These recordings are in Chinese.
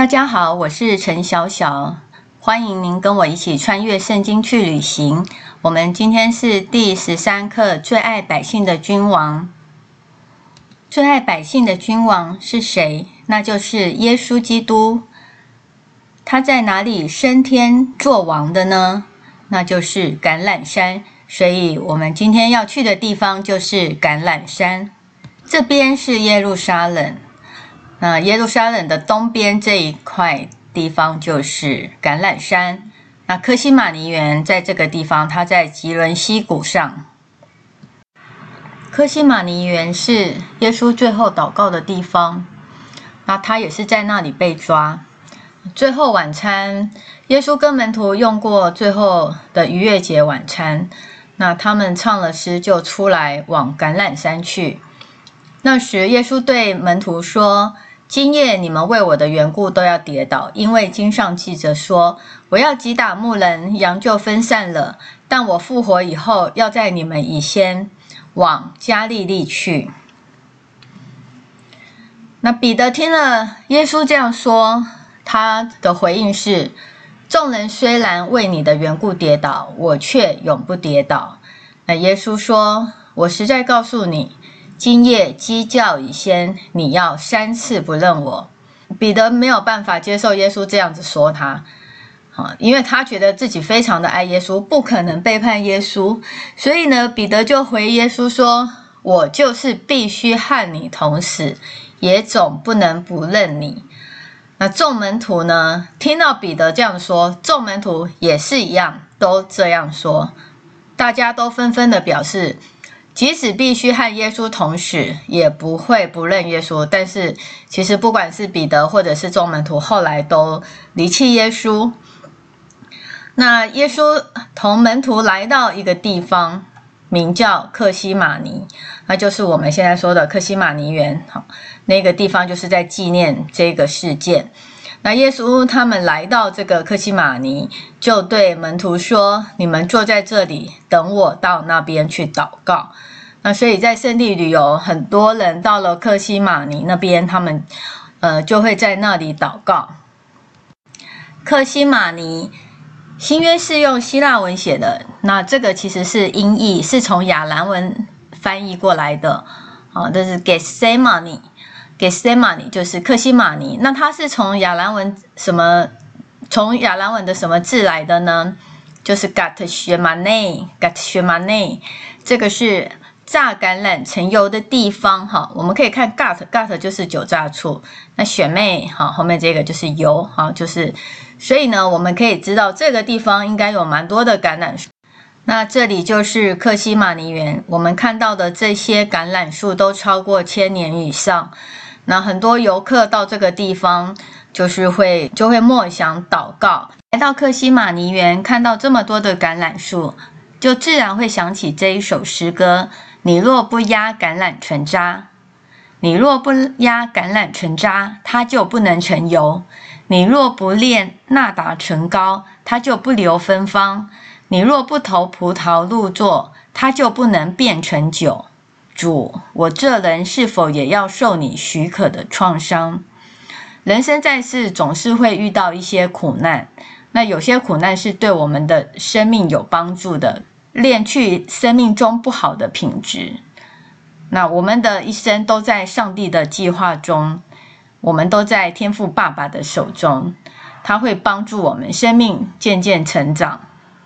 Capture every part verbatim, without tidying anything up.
大家好，我是陈小小，欢迎您跟我一起穿越圣经去旅行。我们今天是第十三课，最爱百姓的君王。最爱百姓的君王是谁？那就是耶稣基督。他在哪里升天作王的呢？那就是橄榄山。所以我们今天要去的地方就是橄榄山。这边是耶路撒冷。那耶路撒冷的东边这一块地方就是橄榄山。那客西马尼园在这个地方，它在吉伦溪谷上。客西马尼园是耶稣最后祷告的地方，那他也是在那里被抓。最后晚餐，耶稣跟门徒用过最后的逾越节晚餐，那他们唱了诗就出来往橄榄山去。那时耶稣对门徒说，今夜你们为我的缘故都要跌倒，因为经上记着说，我要击打牧人，羊就分散了，但我复活以后，要在你们以先往加利利去。那彼得听了耶稣这样说，他的回应是，众人虽然为你的缘故跌倒，我却永不跌倒。那耶稣说，我实在告诉你，今夜鸡叫以先，你要三次不认我。彼得没有办法接受耶稣这样子说他，因为他觉得自己非常的爱耶稣，不可能背叛耶稣。所以呢，彼得就回耶稣说，我就是必须和你同死，也总不能不认你。那众门徒呢，听到彼得这样说，众门徒也是一样，都这样说。大家都纷纷的表示，即使必须和耶稣同死，也不会不认耶稣。但是其实不管是彼得或者是众门徒，后来都离弃耶稣。那耶稣同门徒来到一个地方，名叫客西马尼，那就是我们现在说的客西马尼园。那个地方就是在纪念这个事件。那耶稣他们来到这个客西马尼，就对门徒说，你们坐在这里，等我到那边去祷告。那所以在圣地旅游，很多人到了客西马尼那边，他们呃就会在那里祷告。客西马尼新约是用希腊文写的，那这个其实是音译，是从亚兰文翻译过来的。好，这是 Gethsemane。Gethsemane 就是客西马尼，那它是从亚兰文什么？从亚兰文的什么字来的呢？就是 Gethsemane，Gethsemane， 这个是榨橄榄盛油的地方哈。我们可以看 Gat，Gat 就是酒榨处，那选妹哈后面这个就是油哈，就是所以呢，我们可以知道这个地方应该有蛮多的橄榄树。那这里就是客西马尼园，我们看到的这些橄榄树都超过千年以上。那很多游客到这个地方，就是会就会默想祷告。来到客西马尼园，看到这么多的橄榄树，就自然会想起这一首诗歌：你若不压橄榄成渣，你若不压橄榄成渣，它就不能成油；你若不炼纳达成膏，它就不流芬芳；你若不投葡萄入座，它就不能变成酒。主，我这人是否也要受你许可的创伤？人生在世总是会遇到一些苦难，那有些苦难是对我们的生命有帮助的，炼去生命中不好的品质。那我们的一生都在上帝的计划中，我们都在天父爸爸的手中，他会帮助我们生命渐渐成长。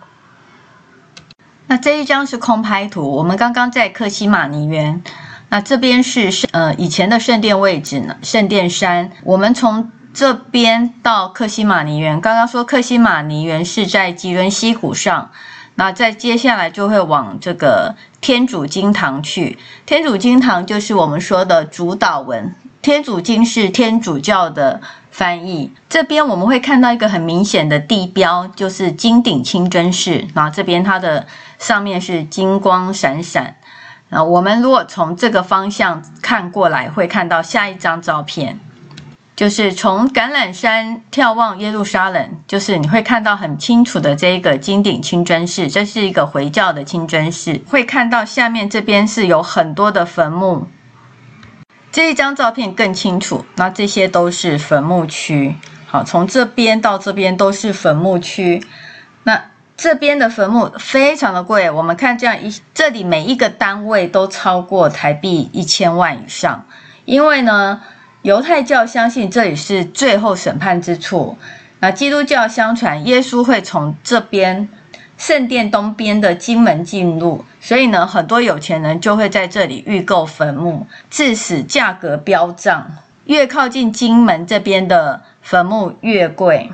那这一张是空拍图，我们刚刚在客西马尼园，那这边是呃以前的圣殿位置呢，圣殿山。我们从这边到客西马尼园，刚刚说客西马尼园是在吉伦溪谷上，那再接下来就会往这个天主经堂去。天主经堂就是我们说的主祷文，天主经是天主教的翻译。这边我们会看到一个很明显的地标，就是金顶清真寺，然后这边它的上面是金光闪闪。那我们如果从这个方向看过来，会看到下一张照片，就是从橄榄山眺望耶路撒冷，就是你会看到很清楚的这个金顶清真寺，这是一个回教的清真寺。会看到下面这边是有很多的坟墓，这一张照片更清楚，那这些都是坟墓区。 好，从这边到这边都是坟墓区。那这边的坟墓非常的贵，我们看这样一，这里每一个单位都超过台币一千万以上。因为呢，犹太教相信这里是最后审判之处，那基督教相传耶稣会从这边圣殿东边的金门进入，所以呢，很多有钱人就会在这里预购坟墓，致使价格飙涨，越靠近金门这边的坟墓越贵。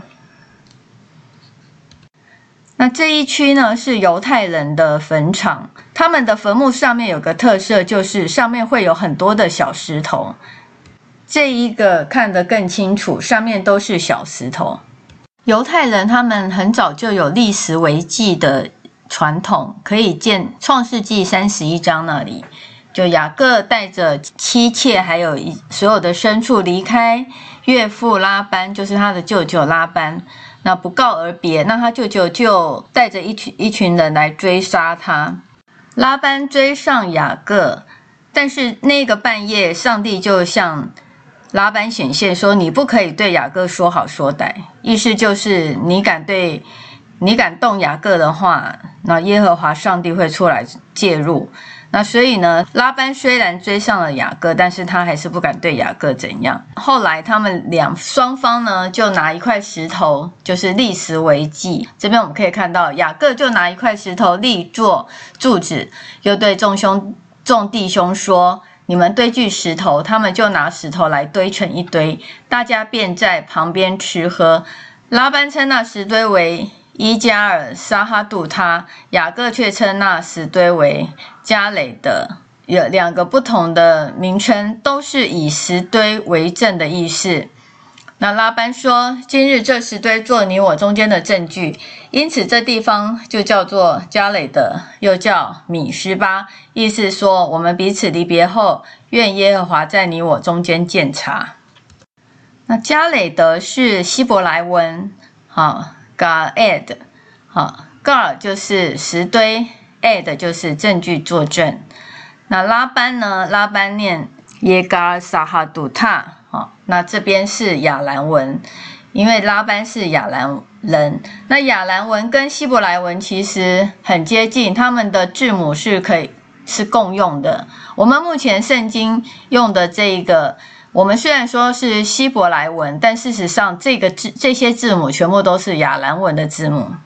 那这一区呢是犹太人的坟场，他们的坟墓上面有个特色，就是上面会有很多的小石头。这一个看得更清楚，上面都是小石头。犹太人他们很早就有立石为记的传统，可以见创世纪三十一章那里，就雅各带着妻妾还有所有的牲畜离开岳父拉班，就是他的舅舅拉班。那不告而别，那他舅舅就带着一群一群人来追杀他。拉班追上雅各，但是那个半夜，上帝就向拉班显现说：“你不可以对雅各说好说歹。”意思就是你敢对你敢动雅各的话，那耶和华上帝会出来介入。那所以呢，拉班虽然追上了雅各，但是他还是不敢对雅各怎样。后来他们两双方呢，就拿一块石头，就是立石为记。这边我们可以看到，雅各就拿一块石头立作柱子，又对众兄众弟兄说：“你们堆聚石头。”他们就拿石头来堆成一堆，大家便在旁边吃喝。拉班称那石堆为伊加尔撒哈杜他，雅各却称那石堆为加累德，有两个不同的名称，都是以石堆为证的意思。那拉班说：“今日这石堆做你我中间的证据，因此这地方就叫做加累德，又叫米施巴，意思说我们彼此离别后，愿耶和华在你我中间鉴察。”那加累德是希伯来文，好。Ga'ed， 好 ，Gar 就是石堆 ，Ed 就是证据作证。那拉班呢？拉班念耶嘎撒哈杜塔，好，那这边是亚兰文，因为拉班是亚兰人。那亚兰文跟希伯来文其实很接近，他们的字母是可以是共用的。我们目前圣经用的这一个。我们虽然说是希伯来文，但事实上这个字这些字母全部都是亚兰文的字母。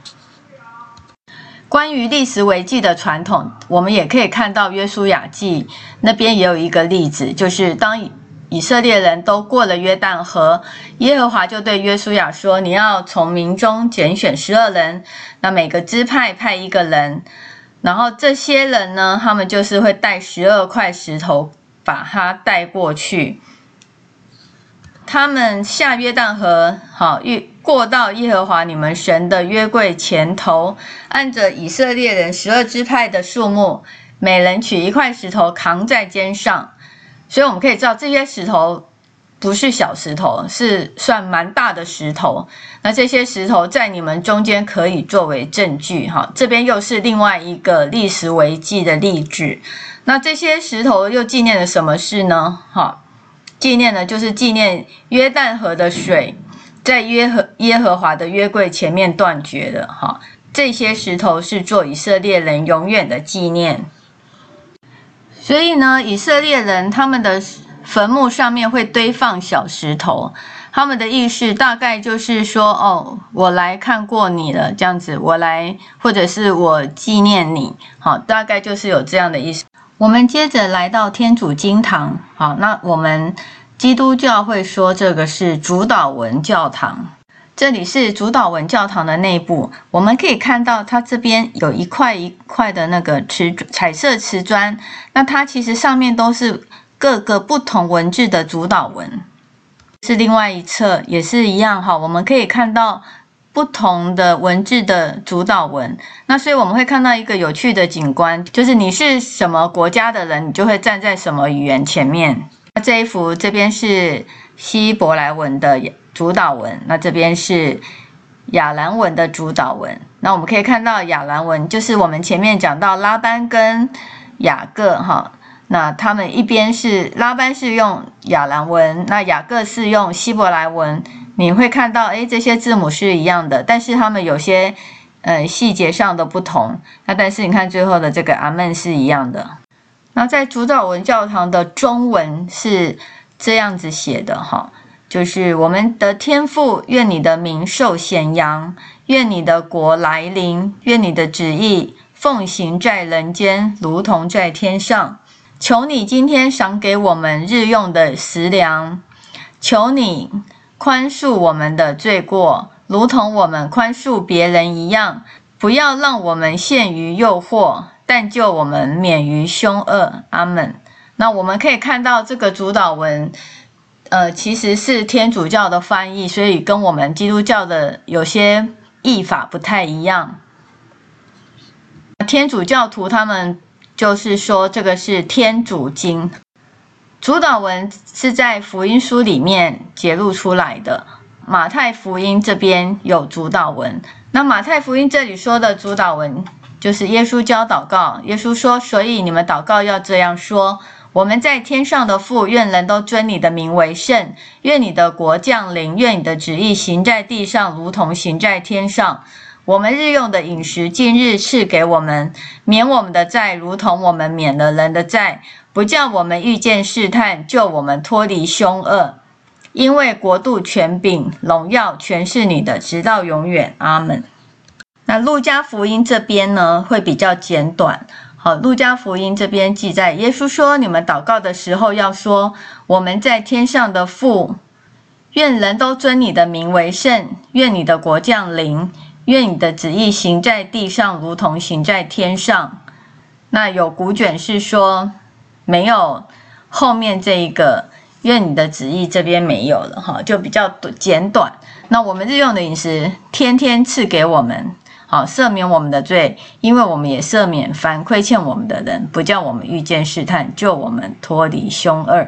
关于立石为记的传统，我们也可以看到约书亚记那边也有一个例子，就是当以色列人都过了约旦河，耶和华就对约书亚说：“你要从民中拣选十二人，那每个支派派一个人，然后这些人呢，他们就是会带十二块石头。”把他带过去，他们下约旦河，好，过到耶和华你们神的约柜前头，按着以色列人十二支派的数目，每人取一块石头扛在肩上。所以我们可以知道，这些石头不是小石头，是算蛮大的石头。那这些石头在你们中间可以作为证据，哈，这边又是另外一个立石为记的例子。那这些石头又纪念了什么事呢？哈，纪念的就是纪念约旦河的水在约和耶和华的约柜前面断绝了。哈，这些石头是做以色列人永远的纪念。所以呢，以色列人他们的坟墓上面会堆放小石头，他们的意思大概就是说，哦，我来看过你了，这样子，我来，或者是我纪念你，好，大概就是有这样的意思。我们接着来到天主经堂，好，那我们基督教会说这个是主祷文教堂，这里是主祷文教堂的内部，我们可以看到它这边有一块一块的那个瓷彩色瓷砖，那它其实上面都是各个不同文字的主祷文，是另外一侧也是一样哈，我们可以看到不同的文字的主祷文，那所以我们会看到一个有趣的景观，就是你是什么国家的人，你就会站在什么语言前面。那这一幅这边是希伯来文的主祷文，那这边是亚兰文的主祷文。那我们可以看到亚兰文就是我们前面讲到拉班跟雅各哈，那他们一边是拉班是用亚兰文，那雅各是用希伯来文， 你会看到，哎，这些字母是一样的，但是它们有些呃细节上的不同。那但是你看最后的这个阿们是一样的。那在主导文教堂的中文是这样子写的哈，就是我们的天父，愿你的名受显扬，愿你的国来临，愿你的旨意奉行在人间，如同在天上。求你今天赏给我们日用的食粮，求你宽恕我们的罪过，如同我们宽恕别人一样，不要让我们陷于诱惑，但救我们免于凶恶。阿们。那我们可以看到这个主导文呃，其实是天主教的翻译，所以跟我们基督教的有些译法不太一样。天主教徒他们就是说这个是天主经，主导文是在福音书里面揭露出来的。马太福音这边有主导文，那马太福音这里说的主导文就是耶稣教祷告，耶稣说，所以你们祷告要这样说，我们在天上的父，愿人都尊你的名为圣，愿你的国降临，愿你的旨意行在地上，如同行在天上。我们日用的饮食今日赐给我们，免我们的债，如同我们免了人的债，不叫我们遇见试探，救我们脱离凶恶。因为国度、权柄、荣耀全是你的，直到永远。阿们。那路加福音这边呢，会比较简短。好，路加福音这边记载，耶稣说，你们祷告的时候要说，我们在天上的父，愿人都尊你的名为圣，愿你的国降临，愿你的旨意行在地上，如同行在天上。那有古卷是说，没有后面这一个愿你的旨意，这边没有了哈，就比较简短。那我们日用的饮食，天天赐给我们，好，赦免我们的罪，因为我们也赦免凡亏欠我们的人，不叫我们遇见试探，救我们脱离凶恶。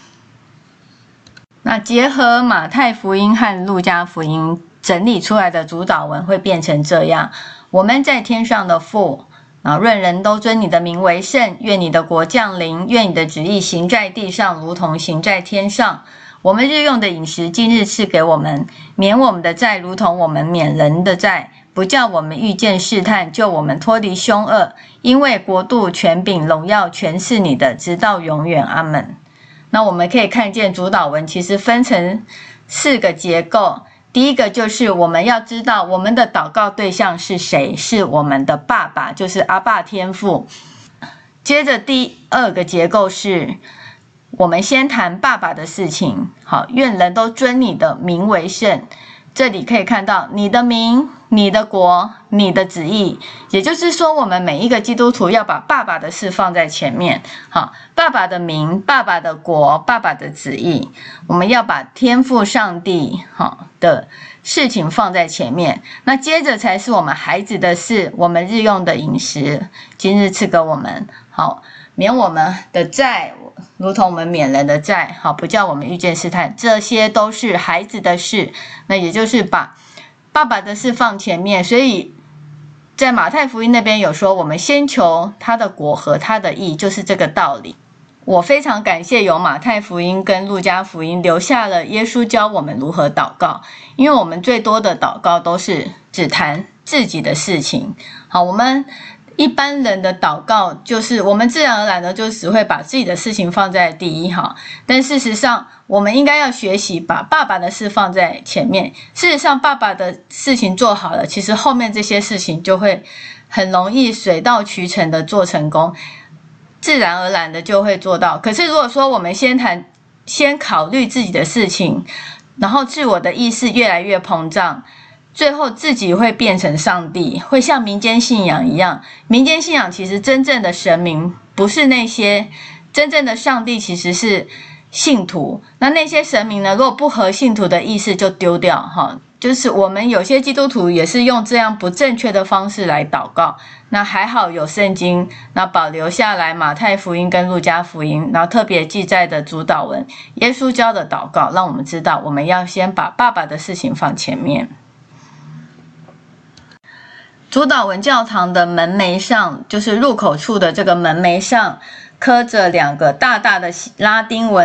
那结合马太福音和路加福音整理出来的主导文会变成这样：我们在天上的父，啊，愿人都尊你的名为圣，愿你的国降临，愿你的旨意行在地上，如同行在天上。我们日用的饮食今日赐给我们，免我们的债，如同我们免人的债，不叫我们遇见试探，救我们脱离凶恶。因为国度、权柄、荣耀全是你的，直到永远。阿们。那我们可以看见主导文其实分成四个结构。第一个就是我们要知道我们的祷告对象是谁，是我们的爸爸，就是阿爸天父。接着第二个结构是我们先谈爸爸的事情，好，愿人都尊你的名为圣。这里可以看到你的名、你的国、你的旨意，也就是说我们每一个基督徒要把爸爸的事放在前面。好，爸爸的名、爸爸的国、爸爸的旨意，我们要把天父上帝好的事情放在前面。那接着才是我们孩子的事，我们日用的饮食今日赐给我们，好，免我们的债，如同我们免人的债，好，不叫我们遇见试探，这些都是孩子的事。那也就是把爸爸的事放前面，所以在马太福音那边有说，我们先求他的国和他的义，就是这个道理。我非常感谢有马太福音跟路加福音留下了耶稣教我们如何祷告，因为我们最多的祷告都是只谈自己的事情。好，我们一般人的祷告就是我们自然而然的就只会把自己的事情放在第一哈，但事实上我们应该要学习把爸爸的事放在前面。事实上爸爸的事情做好了，其实后面这些事情就会很容易水到渠成的做成功，自然而然的就会做到。可是如果说我们先谈先考虑自己的事情，然后自我的意识越来越膨胀，最后自己会变成上帝，会像民间信仰一样。民间信仰其实真正的神明不是那些，真正的上帝其实是信徒。那那些神明呢，如果不合信徒的意思就丢掉哈。就是我们有些基督徒也是用这样不正确的方式来祷告。那还好有圣经，那保留下来马太福音跟路加福音，然后特别记载的主祷文，耶稣教的祷告，让我们知道我们要先把爸爸的事情放前面。主祷文教堂的门楣上，就是入口处的这个门楣上刻着两个大大的拉丁文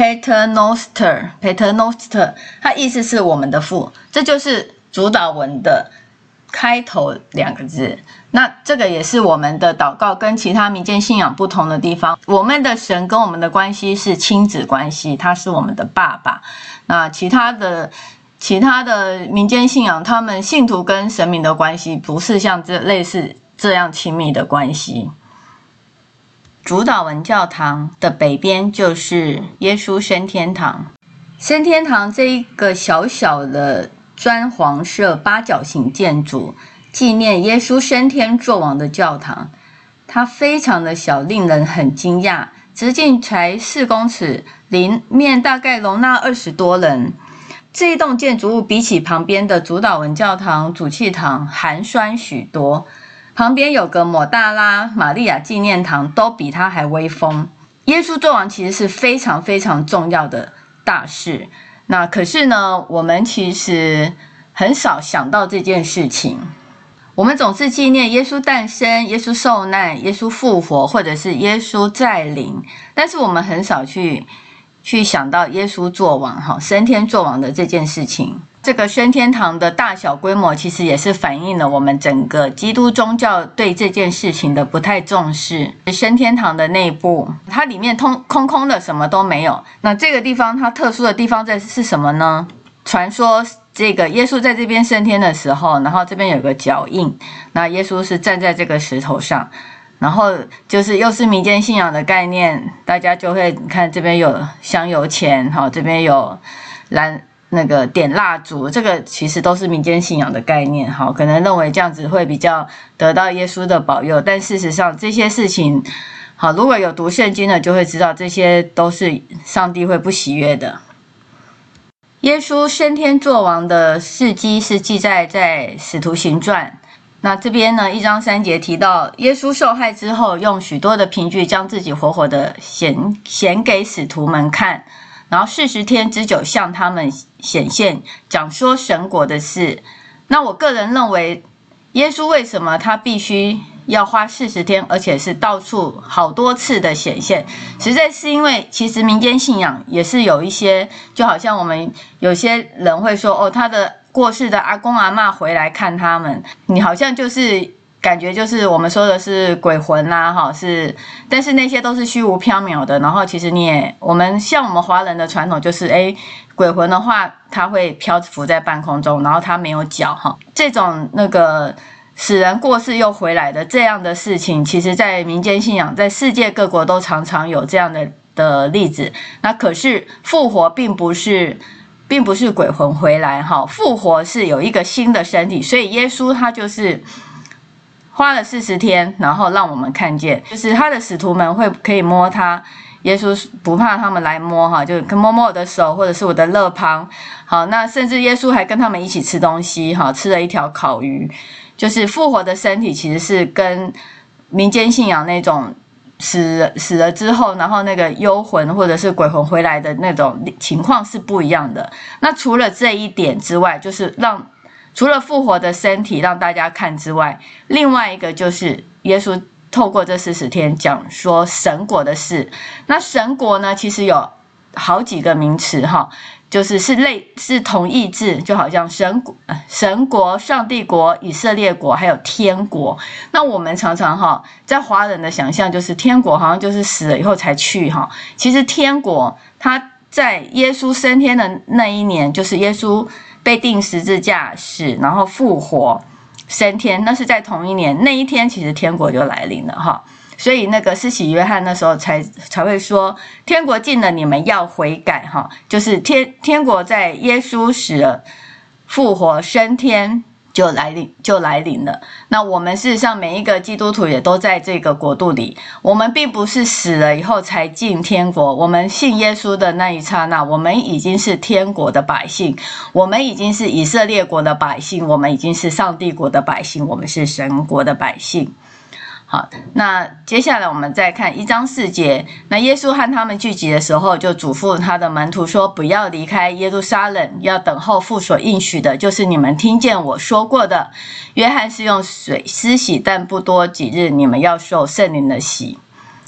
Paternoster Paternoster， 它意思是我们的父，这就是主祷文的开头两个字。那这个也是我们的祷告跟其他民间信仰不同的地方，我们的神跟我们的关系是亲子关系，他是我们的爸爸。那其他的其他的民间信仰，他们信徒跟神明的关系不是像这类似这样亲密的关系。主祷文教堂的北边就是耶稣升天堂。升天堂这一个小小的砖黄色八角形建筑，纪念耶稣升天作王的教堂，它非常的小，令人很惊讶，直径才四公尺，里面大概容纳二十多人。这一栋建筑物比起旁边的主祷文教堂、主器堂寒酸许多，旁边有个抹大拉玛利亚纪念堂都比它还威风。耶稣作王其实是非常非常重要的大事，那可是呢，我们其实很少想到这件事情。我们总是纪念耶稣诞生、耶稣受难、耶稣复活，或者是耶稣再临，但是我们很少去去想到耶稣作王、哈升天作王的这件事情。这个升天堂的大小规模，其实也是反映了我们整个基督宗教对这件事情的不太重视。升天堂的内部，它里面通空空的，什么都没有。那这个地方它特殊的地方在是什么呢？传说这个耶稣在这边升天的时候，然后这边有个脚印，那耶稣是站在这个石头上，然后就是又是民间信仰的概念，大家就会看这边有香油钱，好，这边有蓝那个点蜡烛，这个其实都是民间信仰的概念，好，可能认为这样子会比较得到耶稣的保佑，但事实上这些事情，好，如果有读圣经的就会知道，这些都是上帝会不喜悦的。耶稣升天作王的事迹是记载在使徒行传。那这边呢，一章三节提到，耶稣受害之后，用许多的凭据将自己活活的显显给使徒们看，然后四十天之久向他们显现，讲说神国的事。那我个人认为，耶稣为什么他必须要花四十天，而且是到处好多次的显现，实在是因为其实民间信仰也是有一些，就好像我们有些人会说，哦，他的过世的阿公阿嬷回来看他们，你好像就是感觉就是我们说的是鬼魂啦，哈，是，但是那些都是虚无缥缈的。然后其实你也，我们像我们华人的传统就是，哎，鬼魂的话，它会漂浮在半空中，然后它没有脚，哈，这种那个使人过世又回来的这样的事情，其实在民间信仰，在世界各国都常常有这样的的例子。那可是复活并不是。并不是鬼魂回来，复活是有一个新的身体，所以耶稣他就是花了四十天，然后让我们看见，就是他的使徒们会可以摸他，耶稣不怕他们来摸，哈，就摸摸我的手或者是我的肋旁，好，那甚至耶稣还跟他们一起吃东西，哈，吃了一条烤鱼，就是复活的身体其实是跟民间信仰那种死死了之后，然后那个幽魂或者是鬼魂回来的那种情况是不一样的。那除了这一点之外，就是让除了复活的身体让大家看之外，另外一个就是耶稣透过这四十天讲说神国的事。那神国呢，其实有好几个名词哈，就是是类是同义字，就好像神神国、上帝国、以色列国，还有天国。那我们常常哈，在华人的想象就是天国好像就是死了以后才去哈，其实天国它在耶稣升天的那一年，就是耶稣被钉十字架死，然后复活升天，那是在同一年，那一天其实天国就来临了哈。所以那个施洗约翰那时候才才会说，天国近了，你们要悔改哈，就是天天国在耶稣死了、复活、升天就来临就来临了。那我们事实上每一个基督徒也都在这个国度里，我们并不是死了以后才进天国，我们信耶稣的那一刹那，我们已经是天国的百姓，我们已经是以色列国的百姓，我们已经是上帝国的百姓，我们是神国的百姓。好，那接下来我们再看一章四节。那耶稣和他们聚集的时候，就嘱咐他的门徒说，不要离开耶路撒冷，要等候父所应许的，就是你们听见我说过的。约翰是用水施洗，但不多几日，你们要受圣灵的洗。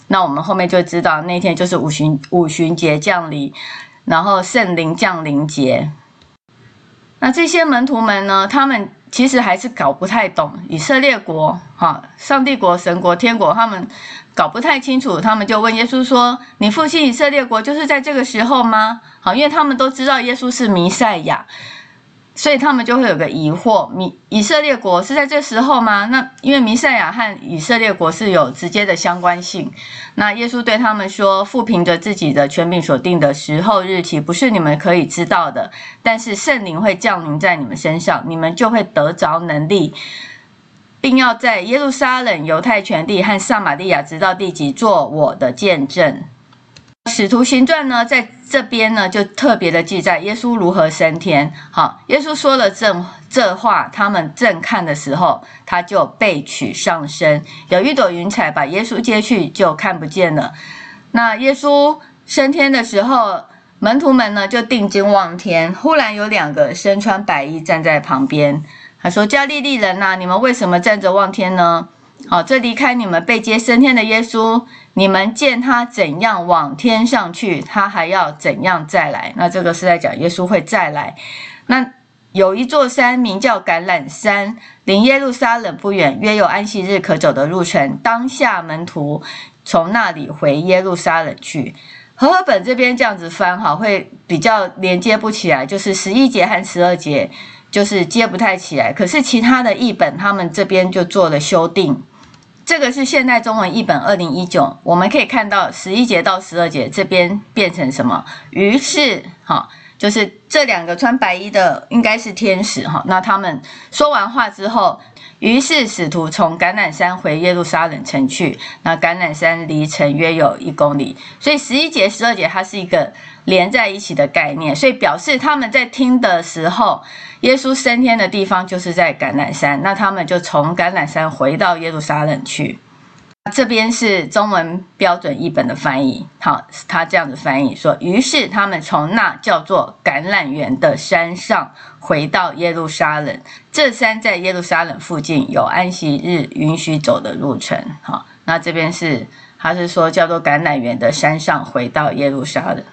那我们后面就知道那天就是五旬五旬节降临，然后圣灵降临节。那这些门徒们呢，他们其实还是搞不太懂以色列国，哈，上帝国、神国、天国，他们搞不太清楚，他们就问耶稣说：“你复兴以色列国就是在这个时候吗？”好，因为他们都知道耶稣是弥赛亚，所以他们就会有个疑惑：弥以色列国是在这时候吗？那因为弥赛亚和以色列国是有直接的相关性。那耶稣对他们说：“父凭着自己的权柄所定的时候日期，不是你们可以知道的，但是圣灵会降临在你们身上，你们就会得着能力，并要在耶路撒冷、犹太全地和撒玛利亚直到地极做我的见证。”使徒行传呢，在这边呢就特别的记载耶稣如何升天。好，耶稣说了这这话，他们正看的时候，他就被取上升，有一朵云彩把耶稣接去，就看不见了。那耶稣升天的时候，门徒们呢就定睛望天，忽然有两个身穿白衣站在旁边，他说：“加利利人啊，你们为什么站着望天呢？好，这离开你们被接升天的耶稣，你们见他怎样往天上去，他还要怎样再来。”那这个是在讲耶稣会再来。那有一座山名叫橄榄山，离耶路撒冷不远，约有安息日可走的路程。当下门徒从那里回耶路撒冷去。和合本这边这样子翻，好，会比较连接不起来，就是十一节和十二节就是接不太起来。可是其他的译本他们这边就做了修订。这个是现代中文译本二零一九，我们可以看到十一节到十二节这边变成什么？于是，哈，就是这两个穿白衣的应该是天使，哈。那他们说完话之后，于是使徒从橄榄山回耶路撒冷城去。那橄榄山离城约有一公里，所以十一节、十二节它是一个连在一起的概念，所以表示他们在听的时候，耶稣升天的地方就是在橄榄山，那他们就从橄榄山回到耶路撒冷去。这边是中文标准译本的翻译，好，他这样子翻译说：“于是他们从那叫做橄榄园的山上回到耶路撒冷，这山在耶路撒冷附近，有安息日允许走的路程。”好，那这边是他是说叫做橄榄园的山上回到耶路撒冷。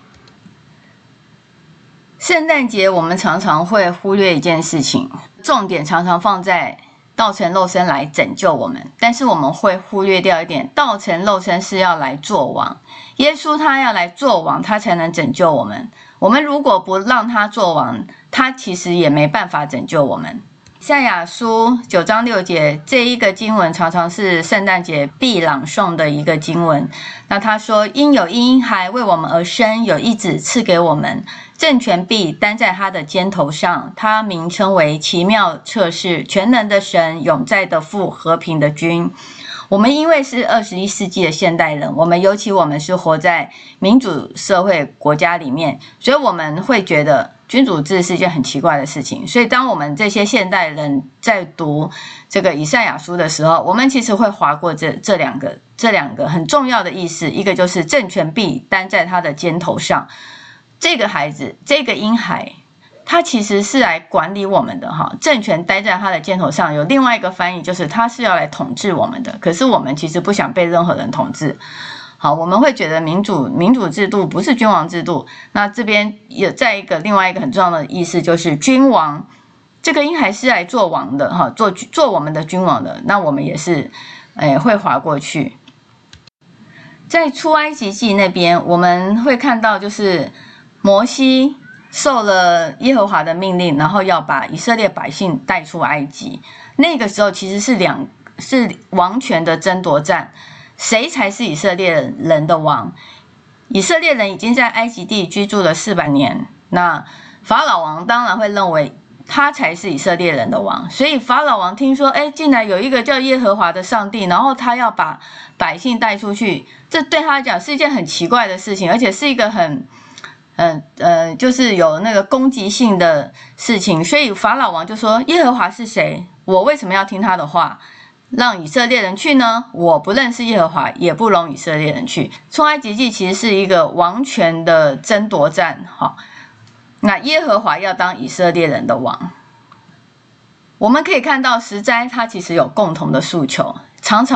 圣诞节我们常常会忽略一件事情，重点常常放在道成肉身来拯救我们，但是我们会忽略掉一点，道成肉身是要来做王，耶稣他要来做王，他才能拯救我们。我们如果不让他做王，他其实也没办法拯救我们。以赛亚书九章六节这一个经文常常是圣诞节必朗诵的一个经文。那他说：“因有婴孩为我们而生，有一子赐给我们，政权必担在他的肩头上，他名称为奇妙策士，全能的神，永在的父，和平的君。”我们因为是二十一世纪的现代人，我们尤其我们是活在民主社会国家里面，所以我们会觉得君主制是一件很奇怪的事情。所以当我们这些现代人在读这个以赛亚书的时候，我们其实会划过这这两个这两个很重要的意思，一个就是政权必担在他的肩头上，这个孩子，这个婴孩，他其实是来管理我们的哈，政权待在他的肩头上。有另外一个翻译就是他是要来统治我们的，可是我们其实不想被任何人统治。好，我们会觉得民主民主制度不是君王制度。那这边有再一个另外一个很重要的意思就是君王，这个婴孩是来做王的哈，做做我们的君王的。那我们也是，哎，会划过去。在出埃及记那边，我们会看到就是摩西受了耶和华的命令，然后要把以色列百姓带出埃及。那个时候其实是两是王权的争夺战，谁才是以色列人的王？以色列人已经在埃及地居住了四百年，那法老王当然会认为他才是以色列人的王，所以法老王听说，哎，竟然有一个叫耶和华的上帝，然后他要把百姓带出去，这对他来讲是一件很奇怪的事情，而且是一个很嗯呃，就是有那个攻击性的事情。所以法老王就说：耶和华是谁？我为什么要听他的话，让以色列人去呢？我不认识耶和华，也不容以色列人去。出埃及记其实是一个王权的争夺战，哈。那耶和华要当以色列人的王。我们可以看到十灾它其实有共同的诉求，常常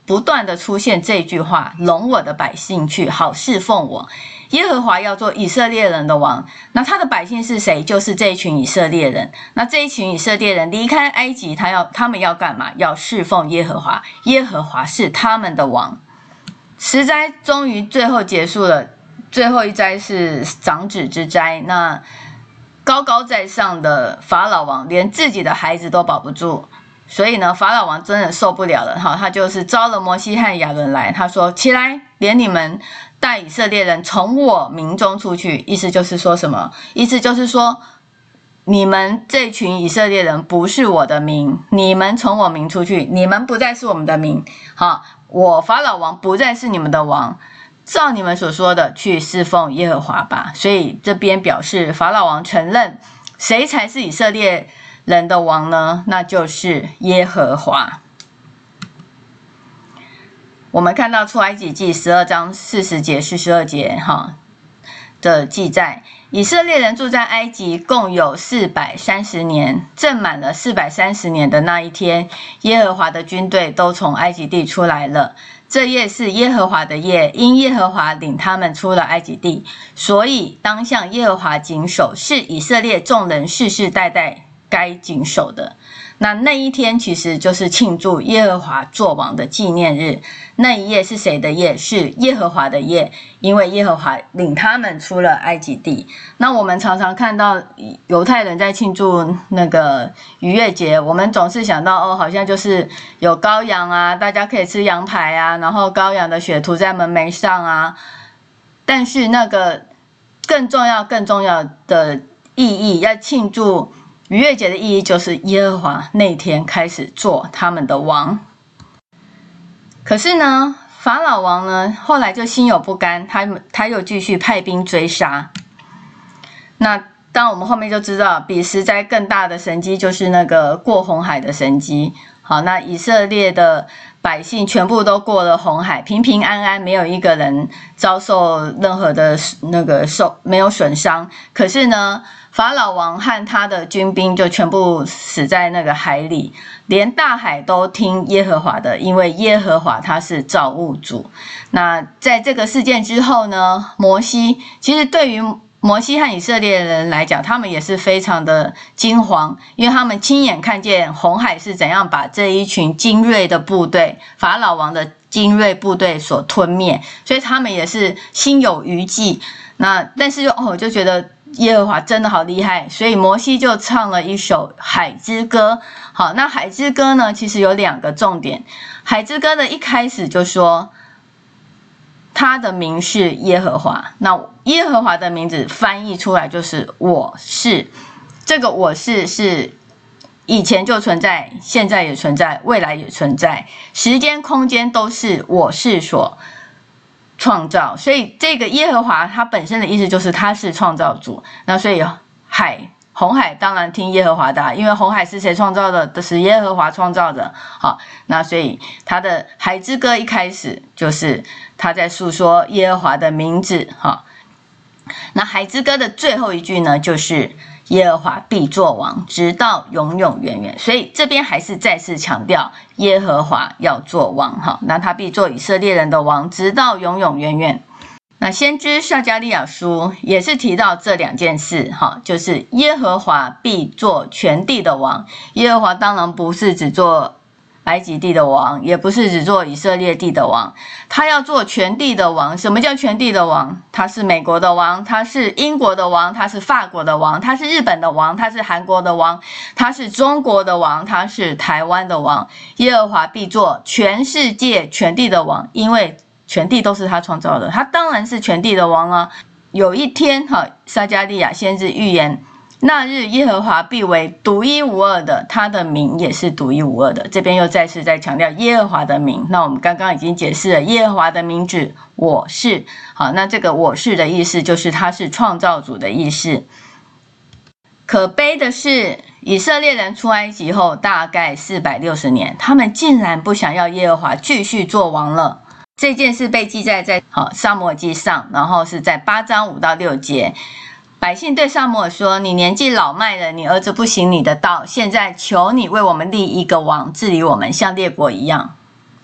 不断的出现这句话：容我的百姓去，好侍奉我。耶和华要做以色列人的王，那他的百姓是谁？就是这一群以色列人。那这一群以色列人离开埃及，他要他们要干嘛？要侍奉耶和华，耶和华是他们的王。十灾终于最后结束了，最后一灾是长子之灾。那高高在上的法老王连自己的孩子都保不住，所以呢，法老王真的受不了了，哈，他就是招了摩西和亚伦来，他说：“起来，连你们带以色列人从我民中出去。”意思就是说什么？意思就是说，你们这群以色列人不是我的民，你们从我民出去，你们不再是我们的民，好，我法老王不再是你们的王。照你们所说的去侍奉耶和华吧。所以这边表示法老王承认谁才是以色列人的王呢？那就是耶和华。我们看到出埃及记十二章四十节四十二节哈的记载，以色列人住在埃及共有四百三十年，正满了四百三十年的那一天，耶和华的军队都从埃及地出来了。这夜是耶和华的夜，因耶和华领他们出了埃及地，所以当向耶和华谨守，是以色列众人世世代代该谨守的。那那一天其实就是庆祝耶和华作王的纪念日。那一夜是谁的夜？是耶和华的夜，因为耶和华领他们出了埃及地。那我们常常看到犹太人在庆祝那个逾越节，我们总是想到哦，好像就是有羔羊啊，大家可以吃羊排啊，然后羔羊的血涂在门楣上啊。但是那个更重要、更重要的意义，要庆祝逾越节的意义，就是耶和华那天开始做他们的王。可是呢，法老王呢，后来就心有不甘，他他又继续派兵追杀。那当我们后面就知道，比十灾更大的神迹就是那个过红海的神迹。好，那以色列的百姓全部都过了红海，平平安安，没有一个人遭受任何的那个受没有损伤。可是呢，法老王和他的军兵就全部死在那个海里，连大海都听耶和华的，因为耶和华他是造物主。那在这个事件之后呢，摩西其实对于摩西和以色列人来讲，他们也是非常的惊惶，因为他们亲眼看见红海是怎样把这一群精锐的部队，法老王的精锐部队所吞灭，所以他们也是心有余悸。那但是就哦，就觉得耶和华真的好厉害，所以摩西就唱了一首海之歌。好，那海之歌呢，其实有两个重点。海之歌的一开始就说，他的名是耶和华。那耶和华的名字翻译出来就是我是。这个我是是以前就存在，现在也存在，未来也存在，时间空间都是我是所创造。所以这个耶和华他本身的意思就是他是创造主。那所以海红海当然听耶和华的，因为红海是谁创造的？这是耶和华创造的。好，那所以他的海之歌一开始就是他在诉说耶和华的名字。好，那海之歌的最后一句呢，就是耶和华必作王，直到永永远远。所以这边还是再次强调耶和华要作王。好，那他必做以色列人的王，直到永永远远。那先知撒迦利亚书也是提到这两件事，哈，就是耶和华必做全地的王。耶和华当然不是只做埃及地的王，也不是只做以色列地的王，他要做全地的王。什么叫全地的王？他是美国的王，他是英国的王，他是法国的王，他是日本的王，他是韩国的王，他是中国的王，他是台湾的王。耶和华必做全世界全地的王，因为全地都是他创造的，他当然是全地的王啊。有一天，哈，撒迦利亚先知预言，那日耶和华必为独一无二的，他的名也是独一无二的。这边又再次在强调耶和华的名。那我们刚刚已经解释了耶和华的名字我是。好，那这个我是的意思就是他是创造主的意思。可悲的是，以色列人出埃及后大概四百六十年，他们竟然不想要耶和华继续做王了。这件事被记载在好撒母耳记上，然后是在八章五到六节。百姓对撒母耳说：“你年纪老迈了，你儿子不行你的道，现在求你为我们立一个王，治理我们，像列国一样。”哦，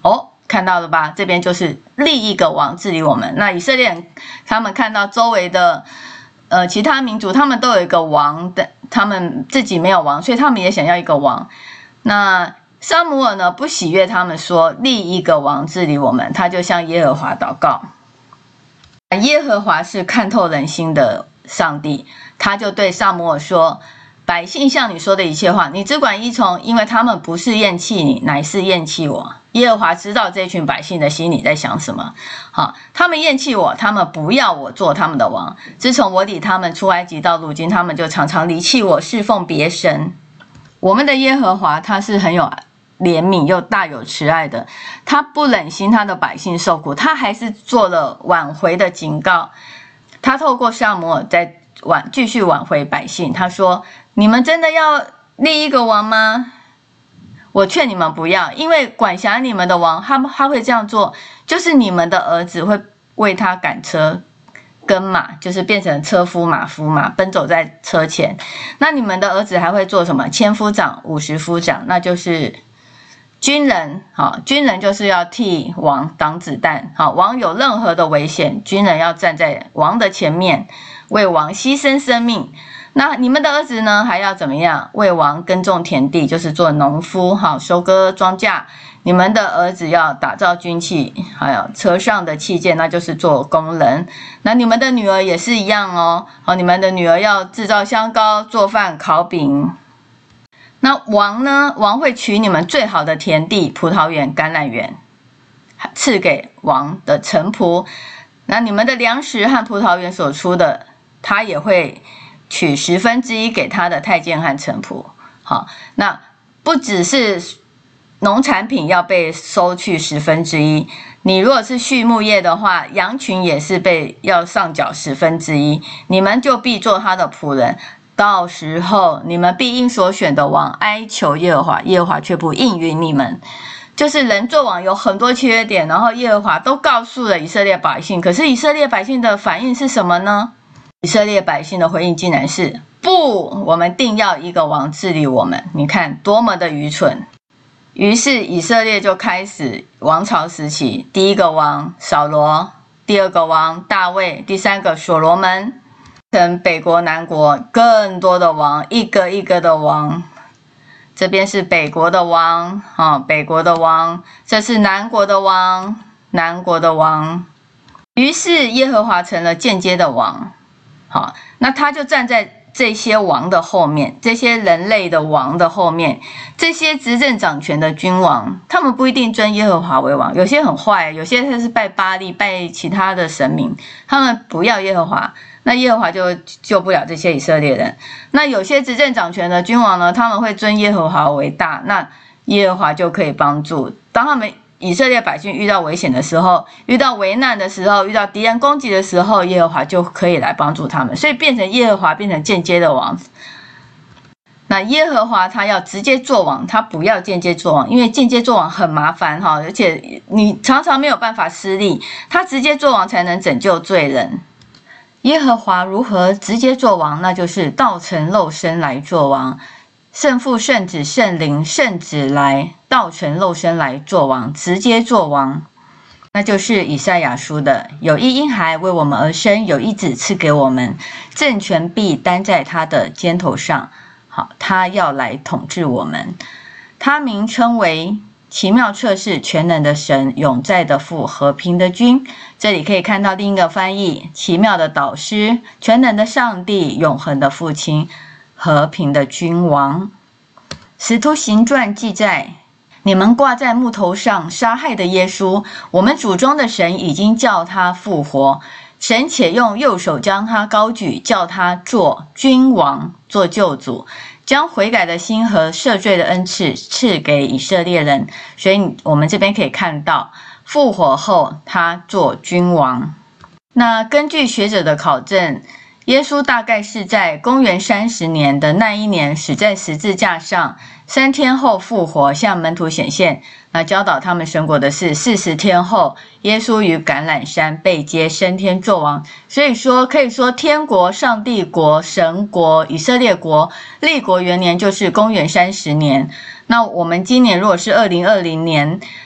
看到了吧？这边就是立一个王治理我们。那以色列人他们看到周围的呃其他民族，他们都有一个王的，他们自己没有王，所以他们也想要一个王。那撒母耳呢，不喜悦他们说立一个王治理我们，他就向耶和华祷告。耶和华是看透人心的上帝，他就对撒母耳说，百姓向你说的一切话，你只管依从，因为他们不是厌弃你，乃是厌弃我。耶和华知道这群百姓的心里在想什么。好，他们厌弃我，他们不要我做他们的王。自从我领他们出埃及到如今，他们就常常离弃我，侍奉别神。我们的耶和华他是很有怜悯又大有慈爱的，他不忍心他的百姓受苦，他还是做了挽回的警告。他透过撒母耳在挽继续挽回百姓，他说，你们真的要立一个王吗？我劝你们不要，因为管辖你们的王，他他会这样做，就是你们的儿子会为他赶车跟马，就是变成车夫马夫嘛，奔走在车前。那你们的儿子还会做什么？千夫长、五十夫长，那就是军人。好，军人就是要替王挡子弹。好，王有任何的危险，军人要站在王的前面，为王牺牲生命。那你们的儿子呢，还要怎么样？为王耕种田地，就是做农夫，好，收割庄稼。你们的儿子要打造军器，还有车上的器件，那就是做工人。那你们的女儿也是一样哦，好，你们的女儿要制造香膏、做饭、烤饼。那王呢？王会取你们最好的田地、葡萄园、橄榄园，赐给王的臣仆。那你们的粮食和葡萄园所出的，他也会取十分之一给他的太监和臣仆。好，那不只是农产品要被收去十分之一，你如果是畜牧业的话，羊群也是被要上缴十分之一，你们就必做他的仆人。到时候你们必因所选的王哀求耶和华，耶和华却不应允你们。就是人做王有很多缺点，然后耶和华都告诉了以色列百姓，可是以色列百姓的反应是什么呢？以色列百姓的回应竟然是不，我们定要一个王治理我们。你看多么的愚蠢。于是以色列就开始王朝时期，第一个王扫罗，第二个王大卫，第三个所罗门，成北国南国更多的王，一个一个的王。这边是北国的王、哦、北国的王，这是南国的王，南国的王。于是耶和华成了间接的王。好，那他就站在这些王的后面，这些人类的王的后面，这些执政掌权的君王，他们不一定尊耶和华为王，有些很坏，有些他是拜巴力，拜其他的神明，他们不要耶和华，那耶和华就救不了这些以色列人。那有些执政掌权的君王呢，他们会尊耶和华为大，那耶和华就可以帮助。当他们以色列百姓遇到危险的时候，遇到危难的时候，遇到敌人攻击的时候，耶和华就可以来帮助他们，所以变成耶和华变成间接的王。那耶和华他要直接做王，他不要间接做王，因为间接做王很麻烦哈，而且你常常没有办法施力，他直接做王才能拯救罪人。耶和华如何直接做王？那就是道成肉身来做王，圣父、圣子、圣灵、圣子来道成肉身来做王，直接做王。那就是以赛亚书的，有一婴孩为我们而生，有一子赐给我们，政权必担在他的肩头上。好，他要来统治我们。他名称为奇妙策士，全能的神，永在的父，和平的君。这里可以看到另一个翻译，奇妙的导师，全能的上帝，永恒的父亲，和平的君王。使徒行传记载，你们挂在木头上杀害的耶稣，我们祖宗的神已经叫他复活，神且用右手将他高举，叫他做君王，做救主，将悔改的心和赦罪的恩赐赐给以色列人。所以我们这边可以看到，复活后他做君王。那根据学者的考证，耶稣大概是在公元三十年的那一年死在十字架上，三天后复活，向门徒显现，那教导他们神国的事。四十天后，耶稣于橄榄山被接升天作王。所以说，可以说天国、上帝国、神国、以色列国立国元年就是公元三十年。那我们今年如果是二零二零年，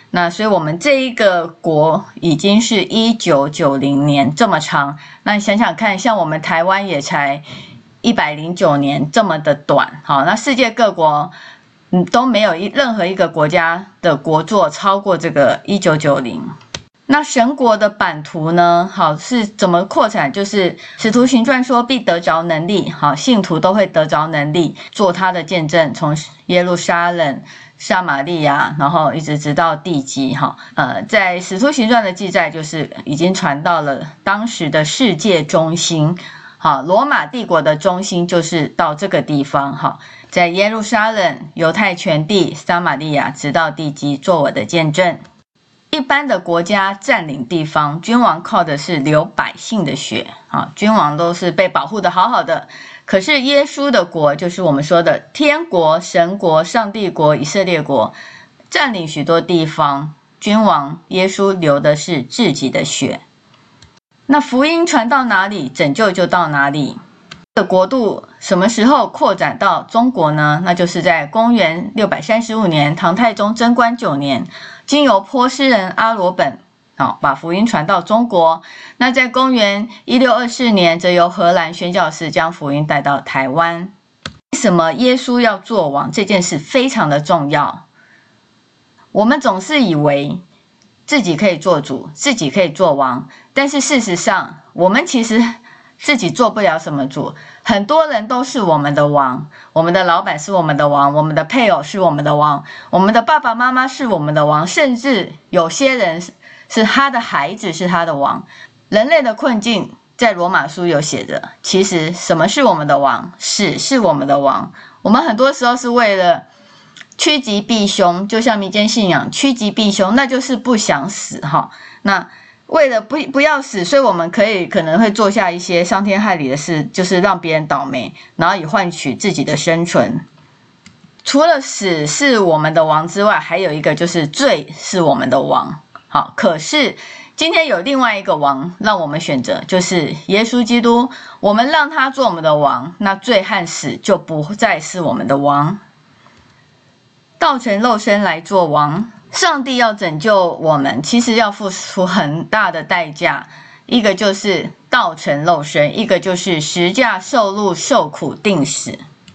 那所以我们这一个国已经是一九九零年这么长，那你想想看，像我们台湾也才一百零九年这么的短，好，那世界各国嗯都没有一任何一个国家的国祚超过这个一九九零。那神国的版图呢？好，是怎么扩展？就是使徒行传说必得着能力，好，信徒都会得着能力，做他的见证，从耶路撒冷、撒玛利亚，然后一直直到地极，哈，呃，在使徒行传的记载就是已经传到了当时的世界中心，好，罗马帝国的中心就是到这个地方，哈，在耶路撒冷、犹太全地、撒玛利亚，直到地极，做我的见证。一般的国家占领地方，君王靠的是流百姓的血啊，君王都是被保护的好好的。可是耶稣的国，就是我们说的天国、神国、上帝国、以色列国，占领许多地方，君王耶稣流的是自己的血。那福音传到哪里，拯救就到哪里。这个国度什么时候扩展到中国呢？那就是在公元六百三十五年，唐太宗贞观九年，经由波斯人阿罗本，好，把福音传到中国。那在公元一六二四年，则由荷兰宣教士将福音带到台湾。为什么耶稣要做王？这件事非常的重要。我们总是以为自己可以做主，自己可以做王，但是事实上，我们其实自己做不了什么主，很多人都是我们的王，我们的老板是我们的王，我们的配偶是我们的王，我们的爸爸妈妈是我们的王，甚至有些人是他的孩子是他的王。人类的困境在罗马书有写着，其实什么是我们的王？死是我们的王。我们很多时候是为了趋吉避凶，就像民间信仰趋吉避凶，那就是不想死哈。那为了不不要死，所以我们可以可能会做下一些伤天害理的事，就是让别人倒霉，然后以换取自己的生存。除了死是我们的王之外，还有一个就是罪是我们的王。好，可是今天有另外一个王让我们选择，就是耶稣基督。我们让他做我们的王，那罪和死就不再是我们的王。道成肉身来做王。上帝要拯救我们，其实要付出很大的代价，一个就是道成肉身，一个就是十架受辱受苦定死。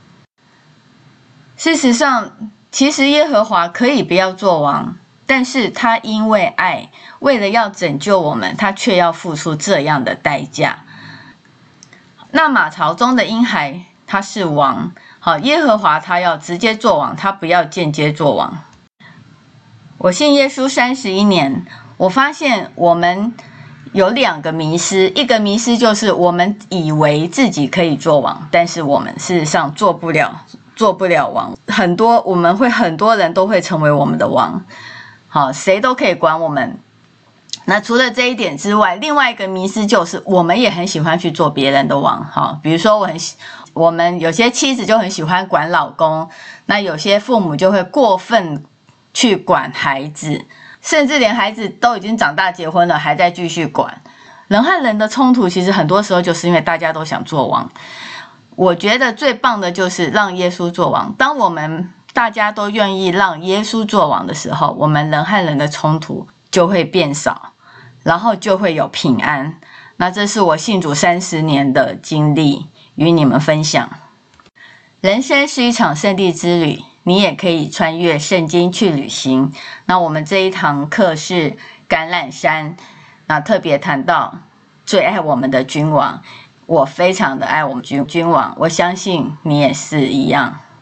事实上，其实耶和华可以不要做王，但是他因为爱，为了要拯救我们，他却要付出这样的代价。那马槽中的婴孩他是王，好，耶和华他要直接做王，他不要间接做王。我信耶稣三十一年，我发现我们有两个迷思，一个迷思就是我们以为自己可以做王，但是我们事实上做不了，做不了王。很多我们会很多人都会成为我们的王，好，谁都可以管我们。那除了这一点之外，另外一个迷思就是我们也很喜欢去做别人的王，好，比如说我很我们有些妻子就很喜欢管老公，那有些父母就会过分去管孩子，甚至连孩子都已经长大结婚了还在继续管。人和人的冲突其实很多时候就是因为大家都想做王。我觉得最棒的就是让耶稣做王。当我们大家都愿意让耶稣做王的时候，我们人和人的冲突就会变少，然后就会有平安。那这是我信主三十年的经历，与你们分享。人生是一场圣地之旅，你也可以穿越圣经去旅行。那我们这一堂课是橄榄山，那特别谈到最爱我们的君王，我非常的爱我们君君王，我相信你也是一样。